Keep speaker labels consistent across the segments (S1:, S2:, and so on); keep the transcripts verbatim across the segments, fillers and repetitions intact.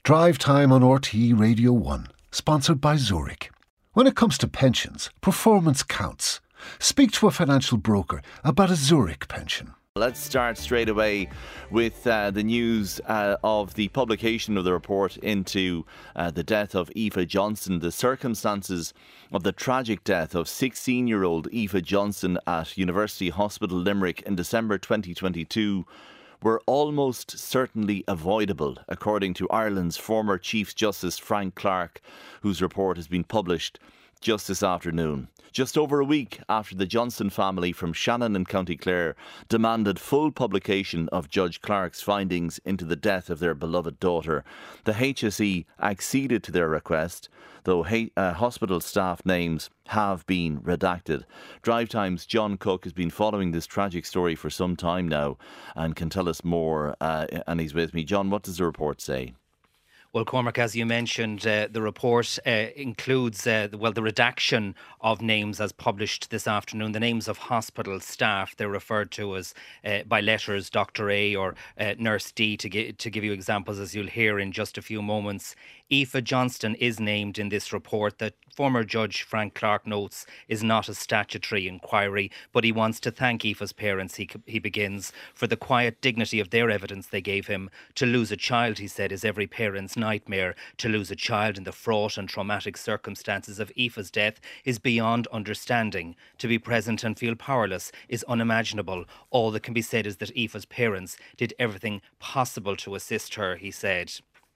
S1: Drive Time on R T É Radio one, sponsored by Zurich. When it comes to pensions, performance counts. Speak to a financial broker about a Zurich pension.
S2: Let's start straight away with uh, the news uh, of the publication of the report into uh, the death of Aoife Johnston. The circumstances of the tragic death of sixteen-year-old Aoife Johnston at University Hospital Limerick in December twenty twenty-two were almost certainly avoidable, according to Ireland's former Chief Justice Frank Clark, whose report has been published just this afternoon. Just over a week after the Johnston family from Shannon in County Clare demanded full publication of Judge Clark's findings into the death of their beloved daughter, the H S E acceded to their request, though ha- uh, hospital staff names have been redacted. Drive Time's John Cook has been following this tragic story for some time now and can tell us more, uh, and he's with me. John, what does the report say?
S3: Well, Cormac, as you mentioned, uh, the report uh, includes, uh, well, the redaction of names as published this afternoon, the names of hospital staff. They're referred to as, uh, by letters, Doctor A or uh, Nurse D, to, gi- to give you examples, as you'll hear in just a few moments. Aoife Johnston is named in this report that former Judge Frank Clark notes is not a statutory inquiry, but he wants to thank Aoife's parents, he, he begins, for the quiet dignity of their evidence they gave him. To lose a child, he said, is every parent's nightmare. To lose a child in the fraught and traumatic circumstances of Aoife's death is beyond understanding. To be present and feel powerless is unimaginable. All that can be said is that Aoife's parents did everything possible to assist her, he said.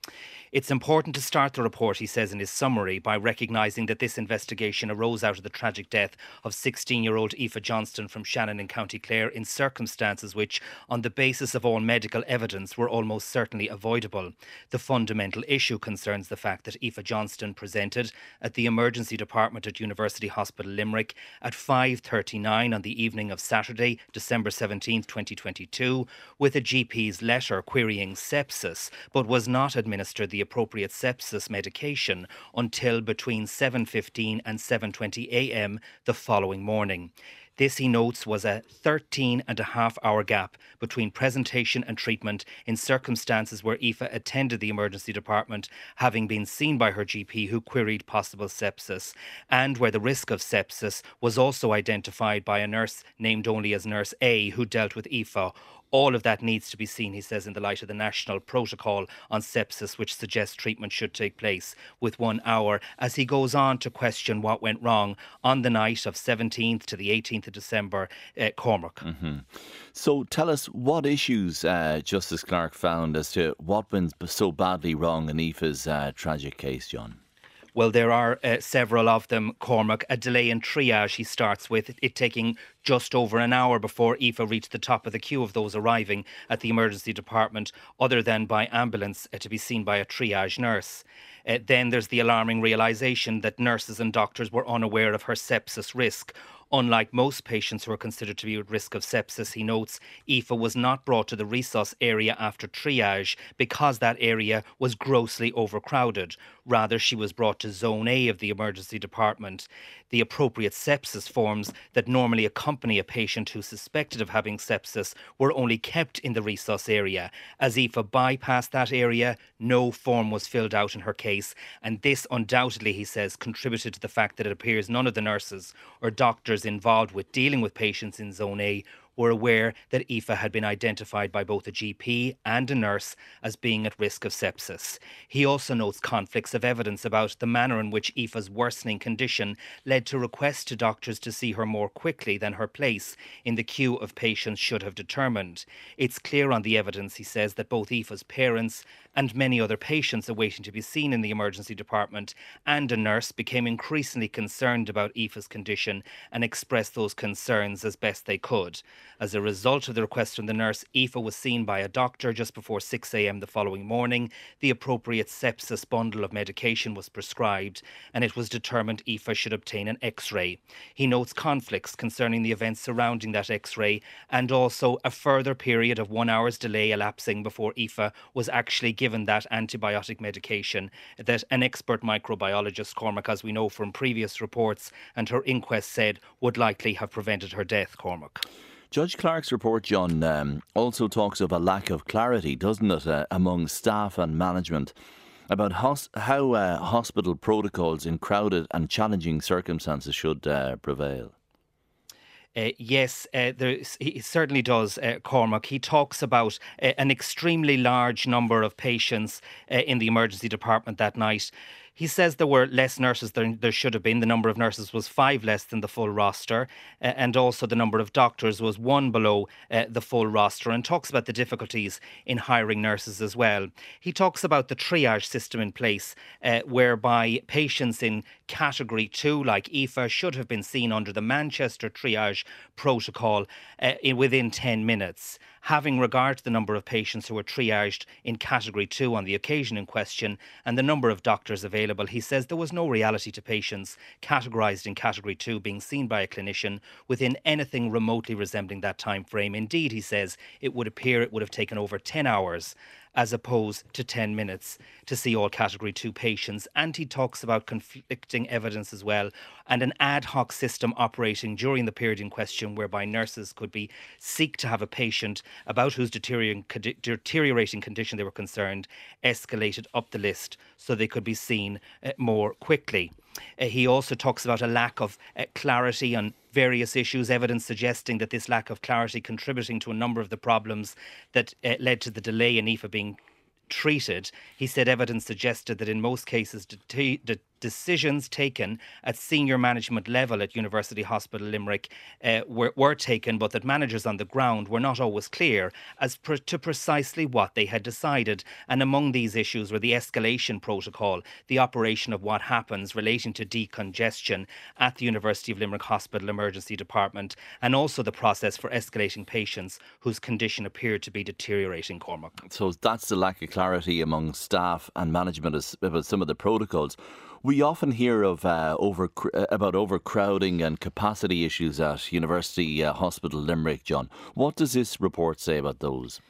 S3: It's important to start the report, he says in his summary, by recognising that this investigation arose out of the tragic death of sixteen-year-old Aoife Johnston from Shannon in County Clare in circumstances which, on the basis of all medical evidence, were almost certainly avoidable. The fundamental issue concerns the fact that Aoife Johnston presented at the emergency department at University Hospital Limerick at five thirty-nine on the evening of Saturday, December seventeenth, twenty twenty-two, with a G P's letter querying sepsis, but was not administered the appropriate sepsis medication until between seven fifteen and seven twenty a m the following morning. This, he notes, was a thirteen and a half hour gap between presentation and treatment in circumstances where Aoife attended the emergency department, having been seen by her G P who queried possible sepsis, and where the risk of sepsis was also identified by a nurse named only as Nurse A who dealt with Aoife. All of that needs to be seen, he says, in the light of the national protocol on sepsis, which suggests treatment should take place with one hour, as he goes on to question what went wrong on the night of seventeenth to the eighteenth of December, uh, Cormac.
S2: Mm-hmm. So tell us what issues uh, Justice Clark found as to what went so badly wrong in Aoife's uh, tragic case, John.
S3: Well, there are uh, several of them, Cormac. A delay in triage, he starts with, it taking just over an hour before Aoife reached the top of the queue of those arriving at the emergency department, other than by ambulance, uh, to be seen by a triage nurse. Uh, then there's the alarming realisation that nurses and doctors were unaware of her sepsis risk. Unlike most patients who are considered to be at risk of sepsis, he notes, Aoife was not brought to the resus area after triage because that area was grossly overcrowded. Rather, she was brought to Zone A of the emergency department. The appropriate sepsis forms that normally accompany a patient who's suspected of having sepsis were only kept in the resus area. As Aoife bypassed that area, no form was filled out in her case, and this undoubtedly, he says, contributed to the fact that it appears none of the nurses or doctors involved with dealing with patients in Zone A were aware that Aoife had been identified by both a G P and a nurse as being at risk of sepsis. He also notes conflicts of evidence about the manner in which Aoife's worsening condition led to requests to doctors to see her more quickly than her place in the queue of patients should have determined. It's clear on the evidence, he says, that both Aoife's parents and many other patients awaiting to be seen in the emergency department and a nurse became increasingly concerned about Aoife's condition and expressed those concerns as best they could. As a result of the request from the nurse, Aoife was seen by a doctor just before six a m the following morning. The appropriate sepsis bundle of medication was prescribed, and it was determined Aoife should obtain an X-ray. He notes conflicts concerning the events surrounding that X-ray, and also a further period of one hour's delay elapsing before Aoife was actually given that antibiotic medication that an expert microbiologist, Cormac, as we know from previous reports and her inquest, said would likely have prevented her death, Cormac.
S2: Judge Clark's report, John, um, also talks of a lack of clarity, doesn't it, uh, among staff and management about hos- how uh, hospital protocols in crowded and challenging circumstances should uh, prevail.
S3: Uh, yes, uh, there, he certainly does, uh, Cormac. He talks about uh, an extremely large number of patients uh, in the emergency department that night. He says there were less nurses than there should have been. The number of nurses was five less than the full roster, uh, and also the number of doctors was one below uh, the full roster, and talks about the difficulties in hiring nurses as well. He talks about the triage system in place, uh, whereby patients in category two, like Aoife, should have been seen under the Manchester triage protocol uh, in, within ten minutes. Having regard to the number of patients who were triaged in category two on the occasion in question and the number of doctors available, he says there was no reality to patients categorised in category two being seen by a clinician within anything remotely resembling that time frame. Indeed, he says, it would appear it would have taken over ten hours as opposed to ten minutes to see all category two patients. And he talks about conflicting evidence as well, and an ad hoc system operating during the period in question whereby nurses could be seek to have a patient about whose deteriorating, deteriorating condition they were concerned escalated up the list so they could be seen uh, more quickly. Uh, he also talks about a lack of uh, clarity on various issues, evidence suggesting that this lack of clarity contributing to a number of the problems that uh, led to the delay in Aoife being treated. He said evidence suggested that in most cases the de- decisions taken at senior management level at University Hospital Limerick uh, were, were taken, but that managers on the ground were not always clear as per, to precisely what they had decided. And among these issues were the escalation protocol, the operation of what happens relating to decongestion at the University of Limerick Hospital Emergency Department, and also the process for escalating patients whose condition appeared to be deteriorating, Cormac.
S2: So that's the lack of clarity among staff and management about some of the protocols. We often hear of uh, over about overcrowding and capacity issues at University uh, Hospital Limerick, John. What does this report say about those?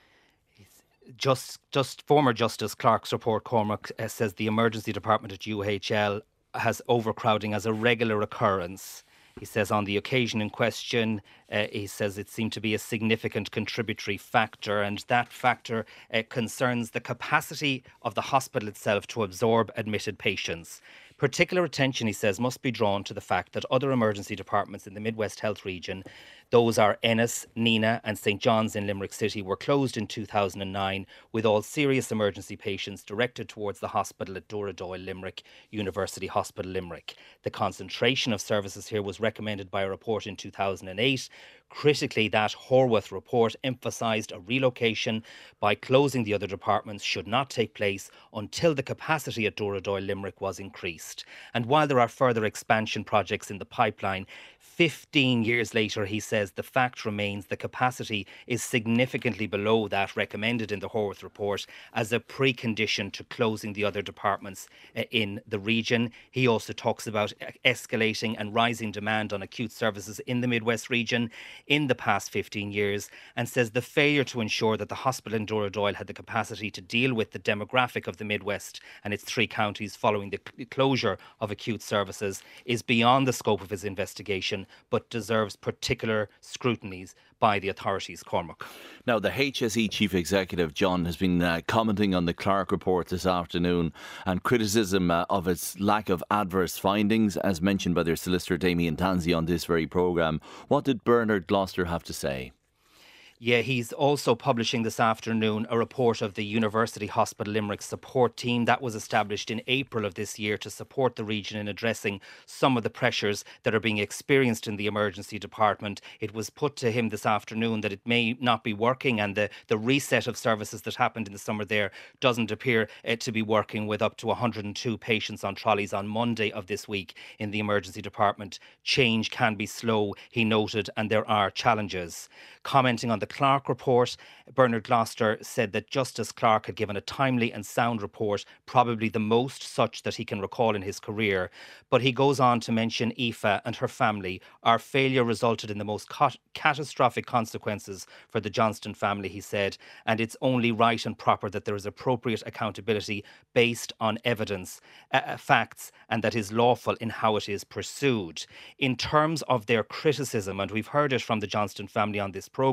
S3: Just, just former Justice Clark's report, Cormac, uh, says the emergency department at U H L has overcrowding as a regular occurrence. He says on the occasion in question, uh, he says it seemed to be a significant contributory factor, and that factor uh, concerns the capacity of the hospital itself to absorb admitted patients. Particular attention, he says, must be drawn to the fact that other emergency departments in the Midwest Health region, those are Ennis, Nina and St John's in Limerick City, were closed in two thousand nine, with all serious emergency patients directed towards the hospital at Dooradoyle Limerick University Hospital Limerick. The concentration of services here was recommended by a report in two thousand eight. Critically, that Horwath report emphasised a relocation by closing the other departments should not take place until the capacity at Dooradoyle Limerick was increased. And while there are further expansion projects in the pipeline, fifteen years later, he says the fact remains the capacity is significantly below that recommended in the Horwath report as a precondition to closing the other departments uh, in the region. He also talks about escalating and rising demand on acute services in the Midwest region in the past fifteen years, and says the failure to ensure that the hospital in Dooradoyle had the capacity to deal with the demographic of the Midwest and its three counties following the closure of acute services is beyond the scope of his investigation, but deserves particular scrutinies by the authorities, Cormac.
S2: Now, the H S E Chief Executive, John, has been uh, commenting on the Clark report this afternoon and criticism uh, of its lack of adverse findings, as mentioned by their solicitor Damien Tansey on this very programme. What did Bernard Gloucester have to say?
S3: Yeah, he's also publishing this afternoon a report of the University Hospital Limerick support team that was established in April of this year to support the region in addressing some of the pressures that are being experienced in the emergency department. It was put to him this afternoon that it may not be working, and the, the reset of services that happened in the summer there doesn't appear uh, to be working, with up to one hundred two patients on trolleys on Monday of this week in the emergency department. Change can be slow, he noted, and there are challenges. Commenting on the Clark report, Bernard Gloucester said that Justice Clark had given a timely and sound report, probably the most such that he can recall in his career. But he goes on to mention Aoife and her family. Our failure resulted in the most cat- catastrophic consequences for the Johnston family, he said, and it's only right and proper that there is appropriate accountability based on evidence, uh, facts, and that is lawful in how it is pursued. In terms of their criticism, and we've heard it from the Johnston family on this programme,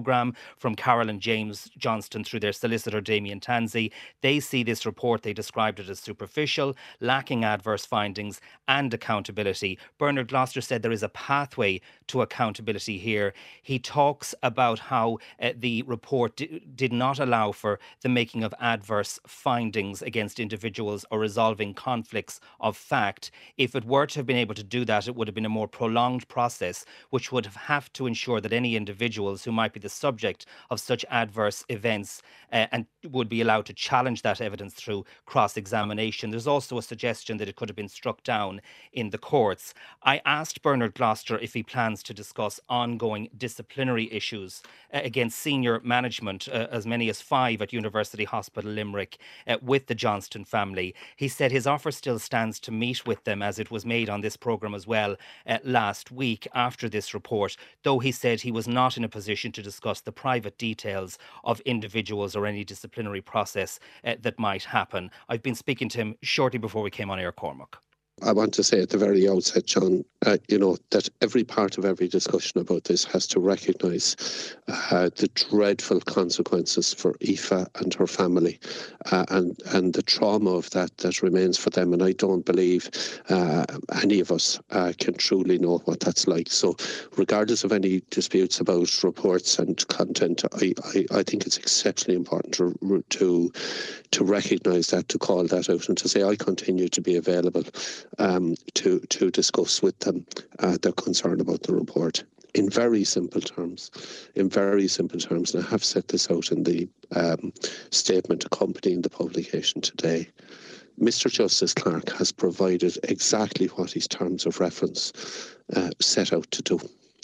S3: from Carol and James Johnston through their solicitor Damien Tansey. They see this report, they described it as superficial, lacking adverse findings and accountability. Bernard Gloucester said there is a pathway to accountability here. He talks about how uh, the report d- did not allow for the making of adverse findings against individuals or resolving conflicts of fact. If it were to have been able to do that, it would have been a more prolonged process, which would have, have to ensure that any individuals who might be the subject of such adverse events uh, and would be allowed to challenge that evidence through cross-examination. There's also a suggestion that it could have been struck down in the courts. I asked Bernard Gloucester if he plans to discuss ongoing disciplinary issues uh, against senior management, uh, as many as five at University Hospital Limerick, uh, with the Johnston family. He said his offer still stands to meet with them, as it was made on this programme as well uh, last week after this report, though he said he was not in a position to discuss the private details of individuals or any disciplinary process uh, that might happen. I've been speaking to him shortly before we came on air, Cormac.
S4: I want to say at the very outset, John, uh, you know, that every part of every discussion about this has to recognise uh, the dreadful consequences for Aoife and her family uh, and, and the trauma of that that remains for them. And I don't believe uh, any of us uh, can truly know what that's like. So regardless of any disputes about reports and content, I, I, I think it's exceptionally important to, to, to recognise that, to call that out and to say I continue to be available Um, to to discuss with them uh, their concern about the report in very simple terms. In very simple terms, and I have set this out in the um, statement accompanying the publication today. Mister Justice Clarke has provided exactly what his terms of reference uh, set out to do.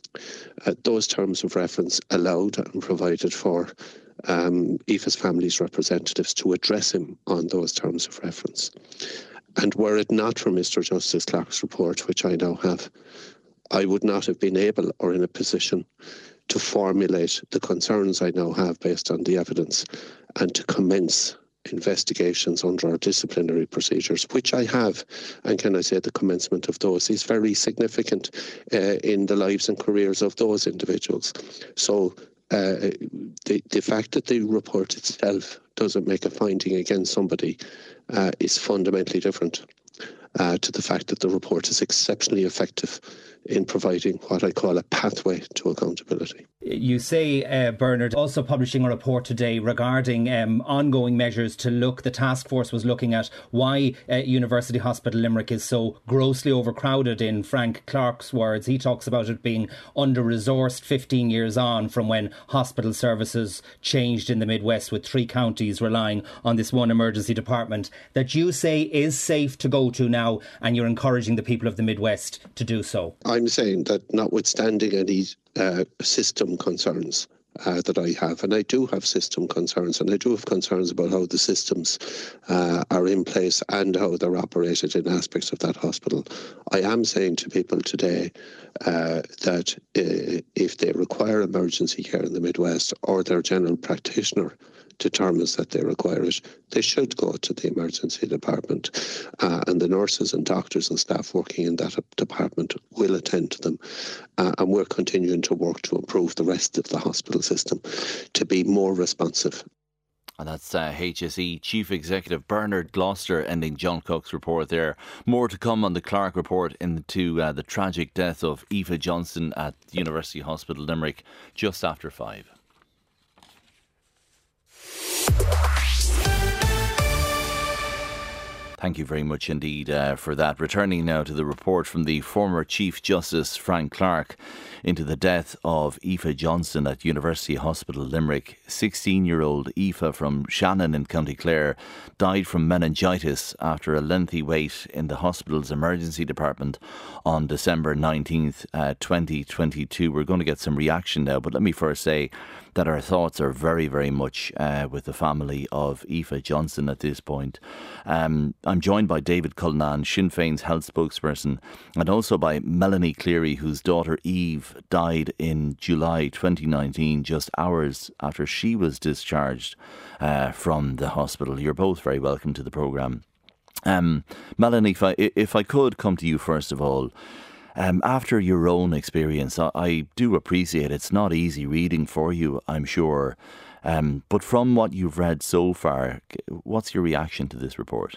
S4: Uh, those terms of reference allowed and provided for um, Aoife's family's representatives to address him on those terms of reference. And were it not for Mister Justice Clarke's report, which I now have, I would not have been able or in a position to formulate the concerns I now have based on the evidence and to commence investigations under our disciplinary procedures, which I have. And can I say the commencement of those is very significant uh, in the lives and careers of those individuals. So uh, the, the fact that the report itself doesn't make a finding against somebody uh, is fundamentally different uh, to the fact that the report is exceptionally effective in providing what I call a pathway to accountability.
S3: You say, uh, Bernard, also publishing a report today regarding um, ongoing measures to look, the task force was looking at why uh, University Hospital Limerick is so grossly overcrowded, in Frank Clark's words. He talks about it being under-resourced fifteen years on from when hospital services changed in the Midwest, with three counties relying on this one emergency department that you say is safe to go to now, and you're encouraging the people of the Midwest to do so.
S4: I'm saying that notwithstanding any uh, system concerns uh, that I have, and I do have system concerns, and I do have concerns about how the systems uh, are in place and how they're operated in aspects of that hospital. I am saying to people today uh, that uh, if they require emergency care in the Midwest, or their general practitioner determines that they require it, they should go to the emergency department, uh, and the nurses and doctors and staff working in that department will attend to them. Uh, and we're continuing to work to improve the rest of the hospital system to be more responsive.
S2: And that's uh, H S E Chief Executive Bernard Gloucester ending John Cook's report there. More to come on the Clarke report into uh, the tragic death of Aoife Johnston at University Hospital Limerick just after five. Thank you very much indeed uh, for that. Returning now to the report from the former Chief Justice Frank Clarke into the death of Aoife Johnston at University Hospital Limerick. sixteen-year-old Aoife from Shannon in County Clare died from meningitis after a lengthy wait in the hospital's emergency department on December nineteenth, uh, twenty twenty-two. We're going to get some reaction now, but let me first say that our thoughts are very, very much uh, with the family of Aoife Johnston at this point. Um, I'm joined by David Cullinan, Sinn Féin's health spokesperson, and also by Melanie Cleary, whose daughter Eve died in July twenty nineteen, just hours after she was discharged uh, from the hospital. You're both very welcome to the programme. Um, Melanie, if I, if I could come to you first of all, Um, after your own experience, I, I do appreciate it's not easy reading for you, I'm sure. Um, but from what you've read so far, what's your reaction to this report?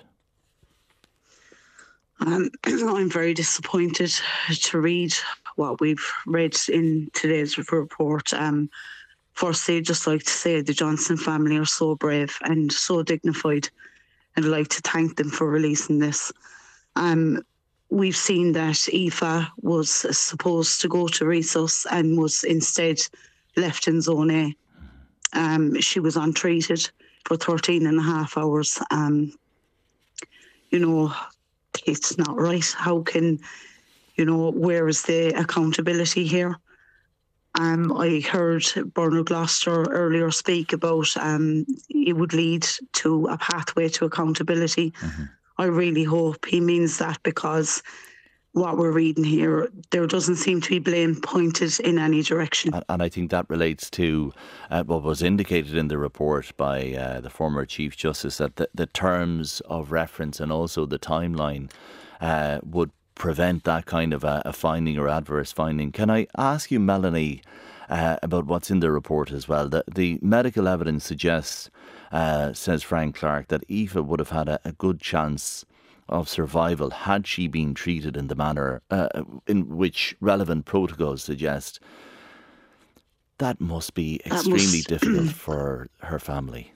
S5: Um, I'm very disappointed to read what we've read in today's report. Um, firstly, I'd just like to say the Johnson family are so brave and so dignified, and I'd like to thank them for releasing this. Um, we've seen that Aoife was supposed to go to Resus and was instead left in Zone A. Um, she was untreated for thirteen and a half hours. Um, you know, it's not right. How can, you know, where is the accountability here? Um, I heard Bernard Gloucester earlier speak about um, it would lead to a pathway to accountability. Mm-hmm. I really hope he means that, because what we're reading here, there doesn't seem to be blame pointed in any direction.
S2: And, and I think that relates to uh, what was indicated in the report by uh, the former Chief Justice, that the, the terms of reference and also the timeline uh, would prevent that kind of a, a finding or adverse finding. Can I ask you, Melanie, uh, about what's in the report as well? The, the medical evidence suggests, uh, says Frank Clark, that Aoife would have had a, a good chance of survival had she been treated in the manner uh, in which relevant protocols suggest. That must be extremely must, difficult for her family.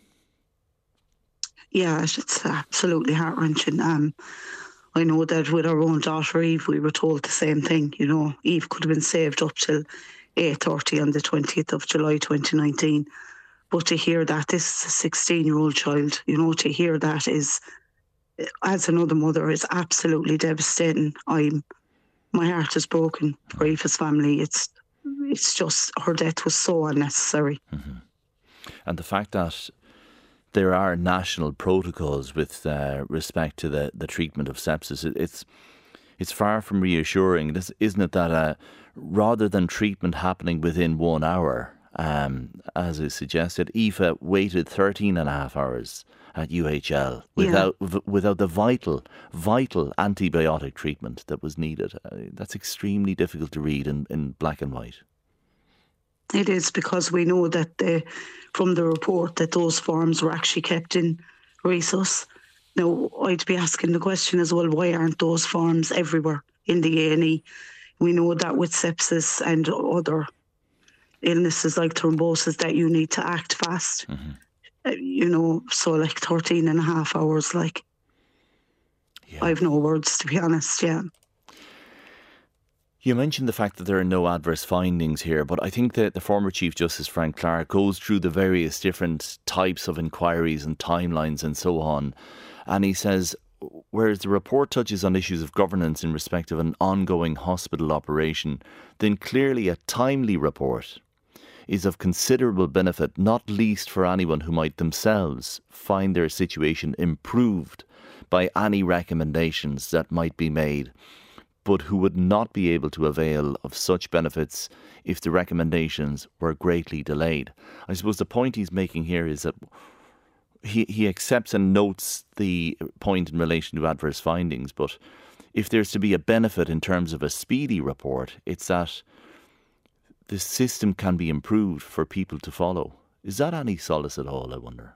S5: Yeah, it's absolutely heart-wrenching. Um, I know that with our own daughter Eve, we were told the same thing. You know, Eve could have been saved up till eight thirty on the twentieth of July twenty nineteen. But to hear that, this is a sixteen-year-old child, you know, to hear that is, as another mother, is absolutely devastating. I'm, my heart is broken for Aoife's family. It's, it's just, her death was so unnecessary.
S2: Mm-hmm. And the fact that there are national protocols with uh, respect to the, the treatment of sepsis, it, it's it's far from reassuring, isn't it, that uh, rather than treatment happening within one hour, um, as is suggested, Aoife waited thirteen and a half hours at U H L without yeah. v- without the vital, vital antibiotic treatment that was needed. Uh, that's extremely difficult to read in, in black and white.
S5: It is, because we know that the, from the report that those forms were actually kept in Resus. Now, I'd be asking the question as well, why aren't those forms everywhere in the A and E? We know that with sepsis and other illnesses like thrombosis that you need to act fast. Mm-hmm. Uh, you know, so like thirteen and a half hours, like, yeah. I've no words, to be honest, yeah.
S2: You mentioned the fact that there are no adverse findings here, but I think that the former Chief Justice Frank Clark goes through the various different types of inquiries and timelines and so on. And he says, whereas the report touches on issues of governance in respect of an ongoing hospital operation, then clearly a timely report is of considerable benefit, not least for anyone who might themselves find their situation improved by any recommendations that might be made, but who would not be able to avail of such benefits if the recommendations were greatly delayed. I suppose the point he's making here is that he, he accepts and notes the point in relation to adverse findings, but if there's to be a benefit in terms of a speedy report, it's that the system can be improved for people to follow. Is that any solace at all, I wonder?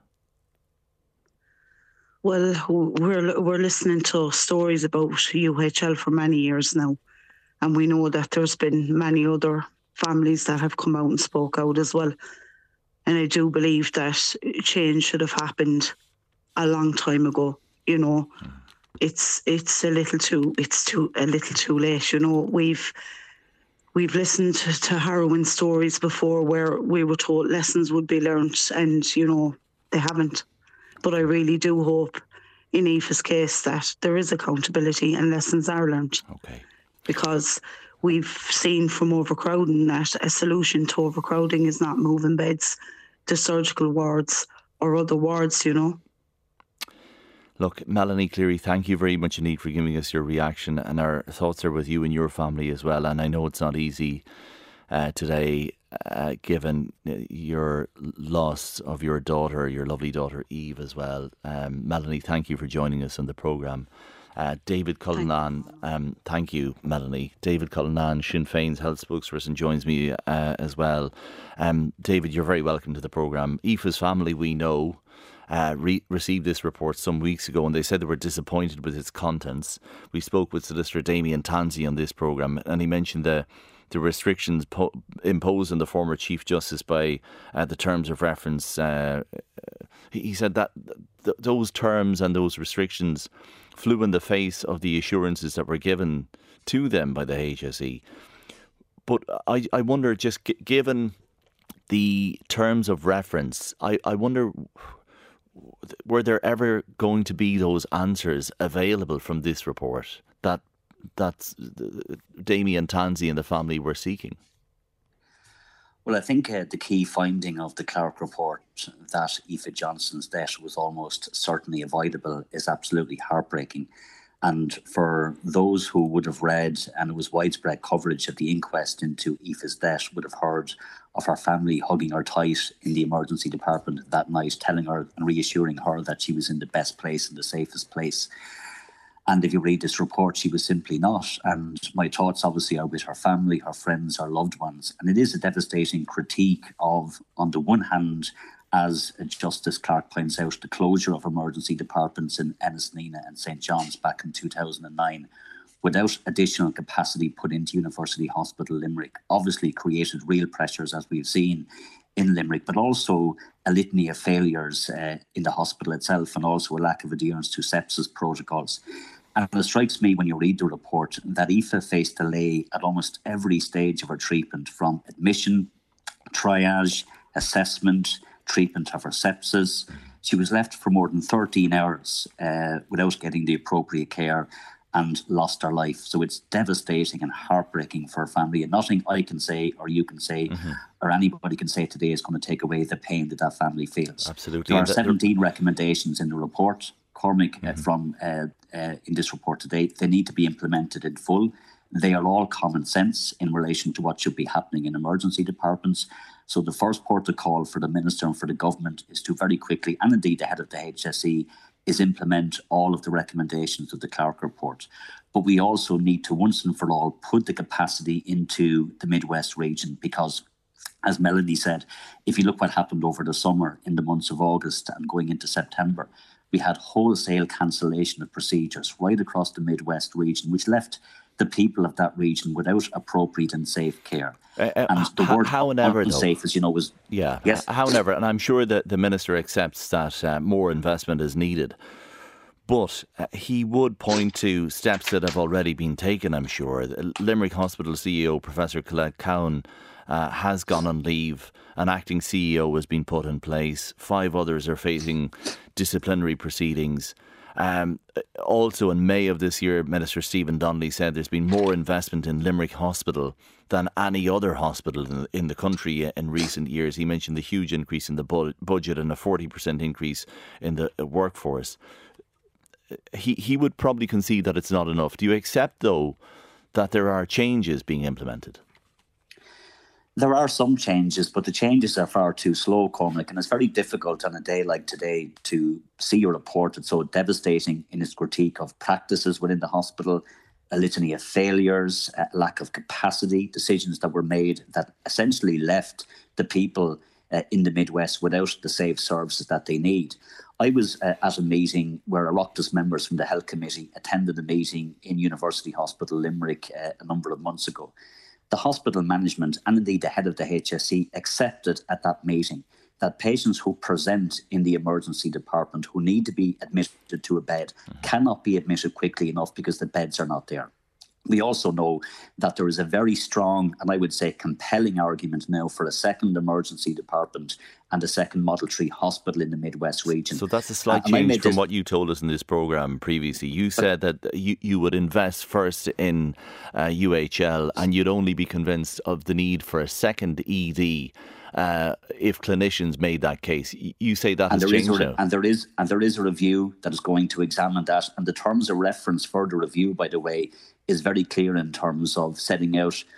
S5: Well, we're we're listening to stories about U H L for many years now, and we know that there's been many other families that have come out and spoke out as well. And I do believe that change should have happened a long time ago. You know, mm. it's it's a little too it's too a little too late. You know, we've we've listened to, to harrowing stories before where we were told lessons would be learnt, and you know they haven't. But I really do hope in Aoife's case that there is accountability and lessons are learned.
S2: Okay.
S5: Because we've seen from overcrowding that a solution to overcrowding is not moving beds to surgical wards or other wards, you know.
S2: Look, Melanie Cleary, thank you very much indeed for giving us your reaction, and our thoughts are with you and your family as well. And I know it's not easy uh, today, uh, given your loss of your daughter, your lovely daughter Eve as well. Um, Melanie, thank you for joining us on the programme Uh, David Cullinan, um, thank you, Melanie. David Cullinan, Sinn Féin's health spokesperson, joins me uh, as well. Um, David, you're very welcome to the programme. Aoife's family, we know, uh, re- received this report some weeks ago, and they said they were disappointed with its contents. We spoke with Solicitor Damien Tansey on this programme, and he mentioned the the restrictions po- imposed on the former Chief Justice by uh, the terms of reference. Uh, he said that th- those terms and those restrictions flew in the face of the assurances that were given to them by the H S E. But I, I wonder, just g- given the terms of reference, I, I wonder, were there ever going to be those answers available from this report that that Damien Tansey and the family were seeking?
S6: Well, I think uh, the key finding of the Clarke report, that Aoife Johnston's death was almost certainly avoidable, is absolutely heartbreaking. And for those who would have read, and it was widespread coverage of the inquest into Aoife's death, would have heard of her family hugging her tight in the emergency department that night, telling her and reassuring her that she was in the best place and the safest place. And if you read this report, she was simply not. And my thoughts obviously are with her family, her friends, her loved ones. And it is a devastating critique of, on the one hand, as Justice Clarke points out, the closure of emergency departments in Ennisnina and Saint John's back in two thousand nine, without additional capacity put into University Hospital Limerick, obviously created real pressures, as we've seen in Limerick, but also a litany of failures uh, in the hospital itself, and also a lack of adherence to sepsis protocols. And it strikes me when you read the report that Aoife faced delay at almost every stage of her treatment, from admission, triage, assessment, treatment of her sepsis. She was left for more than thirteen hours uh, without getting the appropriate care and lost her life. So it's devastating and heartbreaking for her family. And nothing I can say or you can say mm-hmm. or anybody can say today is going to take away the pain that that family feels.
S2: Absolutely.
S6: There are seventeen recommendations in the report, Cormac, mm-hmm. uh, from uh, uh, in this report today. They need to be implemented in full. They are all common sense in relation to what should be happening in emergency departments. So the first port of call for the Minister and for the government is to very quickly, and indeed the head of the H S E, is implement all of the recommendations of the Clarke report. But we also need to once and for all put the capacity into the Midwest region, because, as Melanie said, if you look what happened over the summer in the months of August and going into September, we had wholesale cancellation of procedures right across the Midwest region, which left the people of that region without appropriate and safe care.
S2: Uh, uh,
S6: and the word
S2: however,
S6: unsafe, as you know, was...
S2: Yeah,
S6: yes.
S2: However, and I'm sure that the Minister accepts that uh, more investment is needed. But uh, he would point to steps that have already been taken, I'm sure. Limerick Hospital C E O, Professor Colette Cowan, uh, has gone on leave. An acting C E O has been put in place. Five others are facing disciplinary proceedings. Um, also in May of this year, Minister Stephen Donnelly said there's been more investment in Limerick Hospital than any other hospital in the, in the country in recent years. He mentioned the huge increase in the bu- budget and a forty percent increase in the workforce. He, he would probably concede that it's not enough. Do you accept, though, that there are changes being implemented?
S6: There are some changes, but the changes are far too slow, Cormac, and it's very difficult on a day like today to see a report that's so devastating in its critique of practices within the hospital, a litany of failures, a lack of capacity, decisions that were made that essentially left the people uh, in the Midwest without the safe services that they need. I was uh, at a meeting where Oireachtas members from the Health Committee attended a meeting in University Hospital Limerick uh, a number of months ago. The hospital management and indeed the head of the H S E accepted at that meeting that patients who present in the emergency department who need to be admitted to a bed mm-hmm. cannot be admitted quickly enough because the beds are not there. We also know that there is a very strong and I would say compelling argument now for a second emergency department and a second Model three hospital in the Midwest region.
S2: So that's a slight uh, change from this... what you told us in this programme previously. You said that you, you would invest first in uh, U H L and you'd only be convinced of the need for a second E D uh, if clinicians made that case. You say that
S6: and
S2: has changed
S6: a,
S2: now.
S6: And there is and there is a review that is going to examine that. And the terms of reference for the review, by the way, is very clear in terms of setting out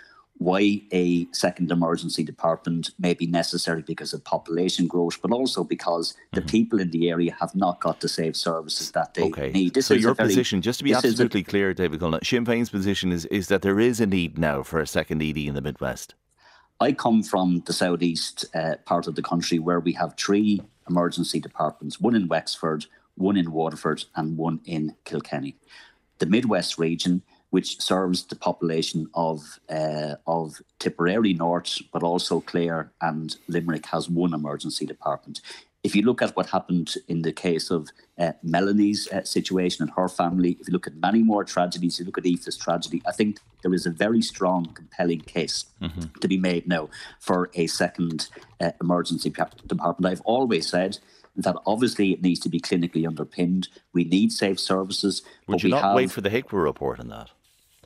S6: why a second emergency department may be necessary because of population growth, but also because the mm-hmm. people in the area have not got the safe services that they
S2: okay.
S6: need.
S2: This so is your very, position, just to be absolutely a, clear, David Cullinane, Sinn Féin's position is, is that there is a need now for a second E D in the Midwest.
S6: I come from the southeast uh, part of the country where we have three emergency departments, one in Wexford, one in Waterford and one in Kilkenny. The Midwest region, which serves the population of uh, of Tipperary North, but also Clare and Limerick, has one emergency department. If you look at what happened in the case of uh, Melanie's uh, situation and her family, if you look at many more tragedies, you look at Aoife's tragedy, I think there is a very strong, compelling case mm-hmm. to be made now for a second uh, emergency department. I've always said that obviously it needs to be clinically underpinned. We need safe services.
S2: Would
S6: but
S2: you
S6: we
S2: not
S6: have...
S2: wait for the HICWA report on that?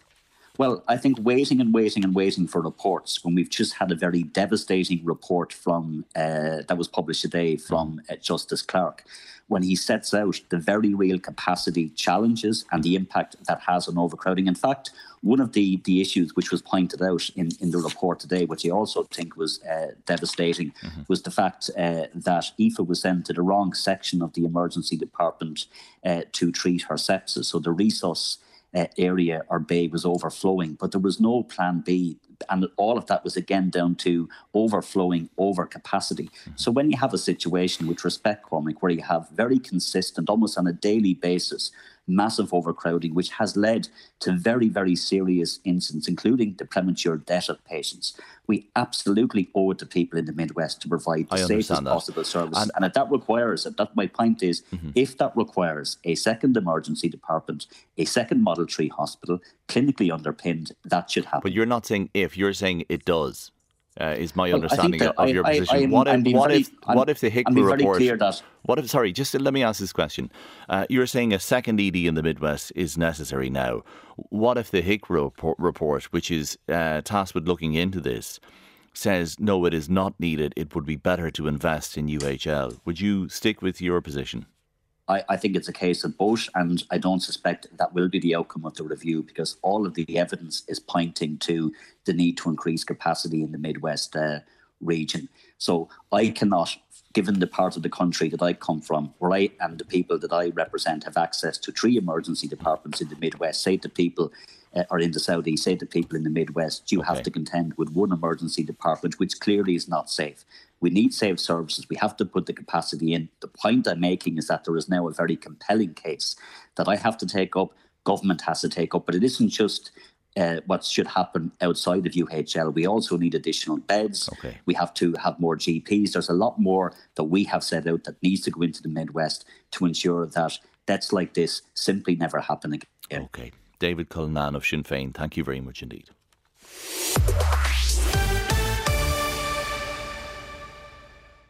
S6: Well, I think waiting and waiting and waiting for reports when we've just had a very devastating report from uh, that was published today from uh, Justice Clark, when he sets out the very real capacity challenges and the impact that has on overcrowding. In fact, one of the, the issues which was pointed out in, in the report today, which I also think was uh, devastating, mm-hmm. was the fact uh, that Aoife was sent to the wrong section of the emergency department uh, to treat her sepsis. So the resource Uh, area or bay was overflowing, but there was no plan B, and all of that was again down to overflowing over capacity. Mm-hmm. So when you have a situation with respect, Cormac, where you have very consistent, almost on a daily basis, massive overcrowding, which has led to very, very serious incidents, including the premature death of patients. We absolutely owe it to people in the Midwest to provide the safest that. possible service. And, and if that requires it, that my point is, mm-hmm. if that requires a second emergency department, a second Model three hospital, clinically underpinned, that should happen.
S2: But you're not saying if, you're saying it does. Uh, is my well, understanding of
S6: I,
S2: your
S6: I,
S2: position.
S6: I, I,
S2: what, if, what,
S6: very,
S2: if, what if the HICWA report...
S6: That,
S2: what if, sorry, just let me ask this question. Uh, you're saying a second E D in the Midwest is necessary now. What if the HICWA report, report which is uh, tasked with looking into this, says, no, it is not needed, it would be better to invest in U H L? Would you stick with your position?
S6: I, I think it's a case of both, and I don't suspect that will be the outcome of the review, because all of the evidence is pointing to the need to increase capacity in the Midwest uh, region. So I cannot, given the part of the country that I come from, where I and the people that I represent have access to three emergency departments in the Midwest, say to people, uh, or in the Southeast, say to people in the Midwest, you okay. have to contend with one emergency department, which clearly is not safe. We need safe services. We have to put the capacity in. The point I'm making is that there is now a very compelling case that I have to take up, government has to take up, but it isn't just uh, what should happen outside of U H L. We also need additional beds. Okay. We have to have more G Ps. There's a lot more that we have set out that needs to go into the Midwest to ensure that deaths like this simply never happen again.
S2: Okay. David Cullinane of Sinn Féin, thank you very much indeed.